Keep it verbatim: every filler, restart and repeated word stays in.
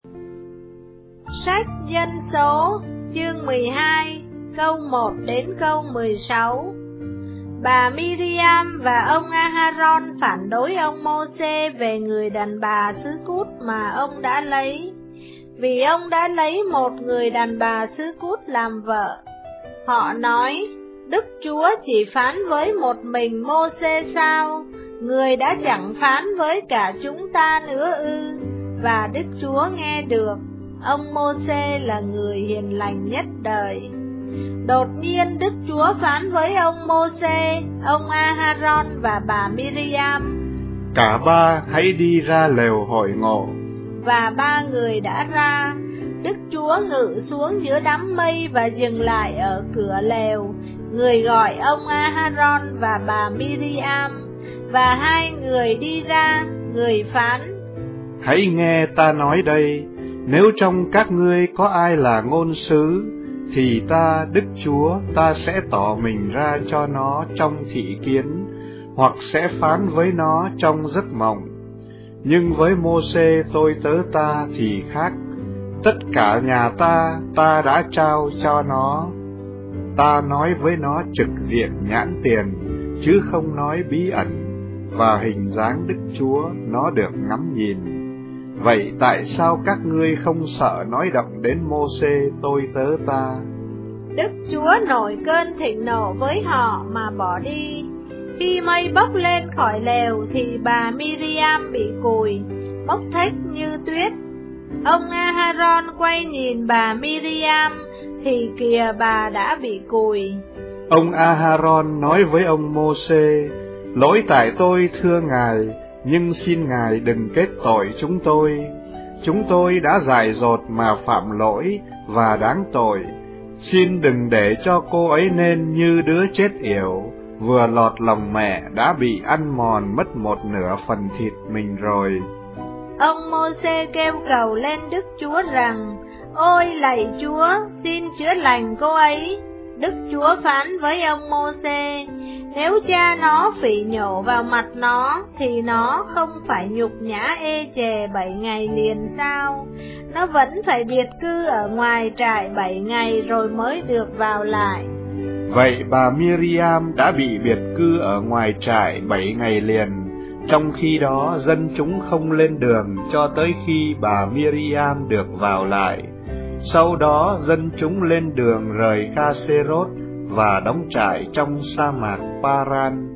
Sách Dân số chương mười hai câu một đến câu mười sáu. Bà Miriam và ông Aharon phản đối ông Mô-sê về người đàn bà xứ Cút mà ông đã lấy, vì ông đã lấy một người đàn bà xứ Cút làm vợ. Họ nói, Đức Chúa chỉ phán với một mình Mô-sê sao? Người đã chẳng phán với cả chúng ta nữa ư? Và Đức Chúa nghe được. Ông Mô-sê là người hiền lành nhất đời. Đột nhiên Đức Chúa phán với ông Mô-sê, ông Aharon và bà Miriam, cả ba hãy đi ra lều hội ngộ. Và ba người đã ra. Đức Chúa ngự xuống giữa đám mây và dừng lại ở cửa lều. Người gọi ông Aharon và bà Miriam, và hai người đi ra. Người phán, hãy nghe ta nói đây, nếu trong các ngươi có ai là ngôn sứ, thì ta, Đức Chúa, ta sẽ tỏ mình ra cho nó trong thị kiến, hoặc sẽ phán với nó trong giấc mộng. Nhưng với Mô-sê tôi tớ ta thì khác, tất cả nhà ta, ta đã trao cho nó. Ta nói với nó trực diện nhãn tiền, chứ không nói bí ẩn, và hình dáng Đức Chúa nó được ngắm nhìn. Vậy tại sao các ngươi không sợ nói động đến Mô-sê tôi tớ ta? Đức Chúa nổi cơn thịnh nộ với họ mà bỏ đi. Khi mây bốc lên khỏi lều thì bà Miriam bị cùi, bốc thếch như tuyết. Ông Aharon quay nhìn bà Miriam thì kìa bà đã bị cùi. Ông Aharon nói với ông Mô-sê, lỗi tại tôi thưa ngài, nhưng xin ngài đừng kết tội chúng tôi. Chúng tôi đã dại dột mà phạm lỗi và đáng tội. Xin đừng để cho cô ấy nên như đứa chết yểu, vừa lọt lòng mẹ đã bị ăn mòn mất một nửa phần thịt mình rồi. Ông Mô-sê kêu cầu lên Đức Chúa rằng, ôi lạy Chúa, xin chữa lành cô ấy. Đức Chúa phán với ông Mô-sê, nếu cha nó phỉ nhổ vào mặt nó, thì nó không phải nhục nhã ê chề bảy ngày liền sao? Nó vẫn phải biệt cư ở ngoài trại bảy ngày rồi mới được vào lại. Vậy bà Miriam đã bị biệt cư ở ngoài trại bảy ngày liền, trong khi đó dân chúng không lên đường cho tới khi bà Miriam được vào lại. Sau đó dân chúng lên đường rời Kha-sê-rốt và đóng trại trong sa mạc Paran.